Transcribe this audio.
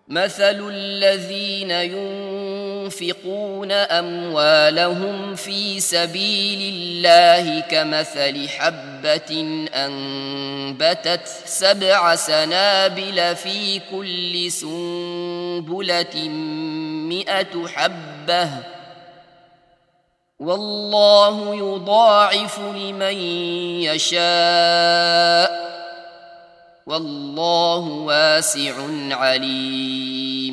مثل الذين ينفقون أموالهم في سبيل الله كمثل حبة أنبتت 7 سنابل في كل سنبلة 100 حبة والله يضاعف لمن يشاء والله واسع عليم.